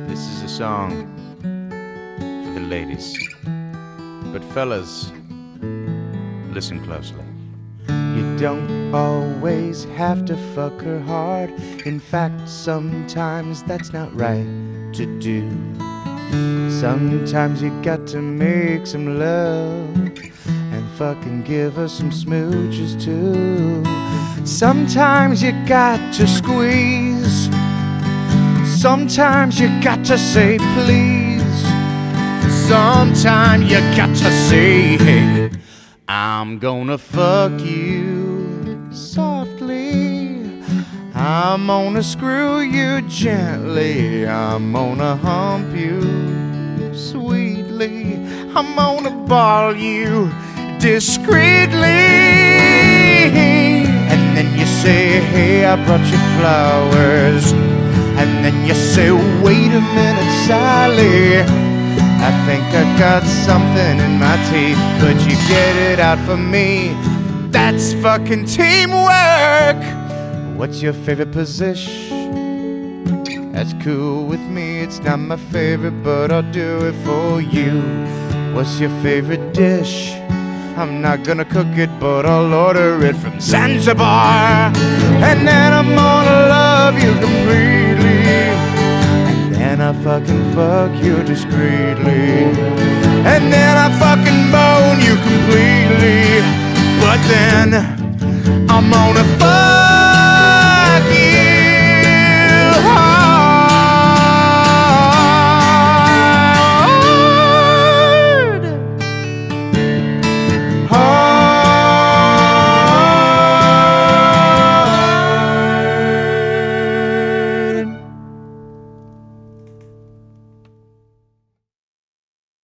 This is a song for the ladies. But fellas, listen closely. You don't always have to fuck her hard. In fact, sometimes that's not right to do. Sometimes you got to make some love and fucking give her some smooches too. Sometimes you got to squeeze. Sometimes you got to say please. Sometimes you got to say, hey, I'm gonna fuck you softly. I'm gonna screw you gently. I'm gonna hump you sweetly. I'm gonna ball you discreetly. And then you say, hey, I brought you flowers. And then you say, wait a minute, Sally, I think I got something in my teeth. Could you get it out for me? That's fucking teamwork. What's your favorite position? That's cool with me. It's not my favorite, but I'll do it for you. What's your favorite dish? I'm not gonna cook it, but I'll order it from Zanzibar. And then I'm gonna love you completely. And then I fucking fuck you discreetly. And then I fucking bone you completely. But then I'm gonna fuck